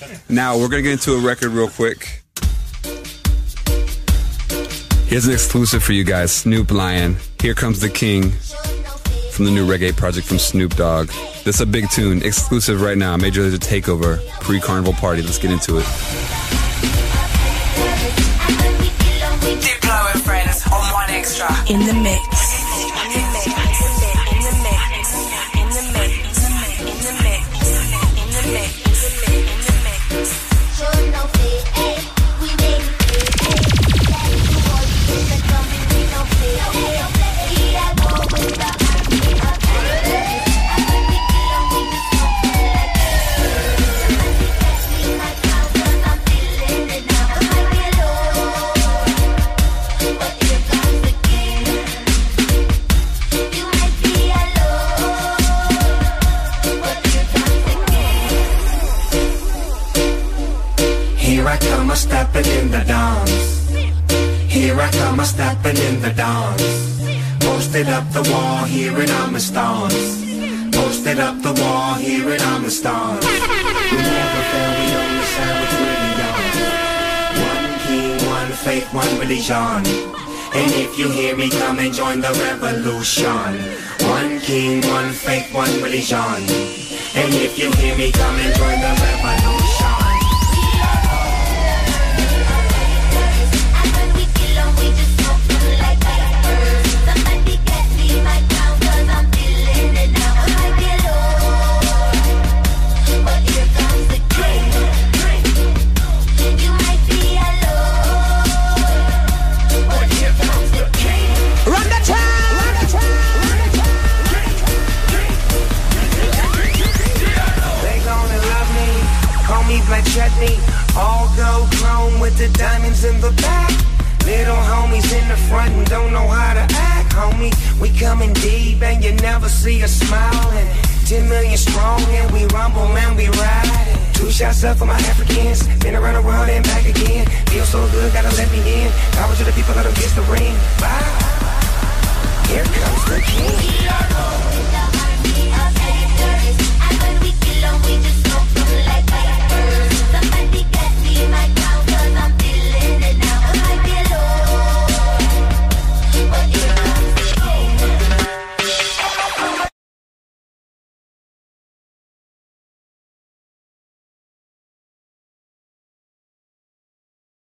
Now, we're going to get into a record real quick. Here's an exclusive for you guys, Snoop Lion. Here Comes the King from the new reggae project from Snoop Dogg. This is a big tune, exclusive right now. Major Lazer Takeover, pre-carnival party. Let's get into it. Diplo and friends on One Extra. In the mix. Stepping in the dance. Here I come, a stepping in the dance. Posted up the wall, here and I'm a stance. Posted up the wall, here and I'm a stance. We never fail, we only shine what's really on. One king, one faith, one religion. And if you hear me, come and join the revolution. One king, one faith, one religion. And if you hear me, come and join the revolution. Black chutney, all gold chrome with the diamonds in the back. Little homies in the front and don't know how to act, homie. We coming deep and you never see us smiling. 10 million strong and we rumble and we ride. 2 shots up for my Africans. Been around the world and back again. Feel so good, gotta let me in. Power to the people, let them kiss the ring. Bye. Here comes the king.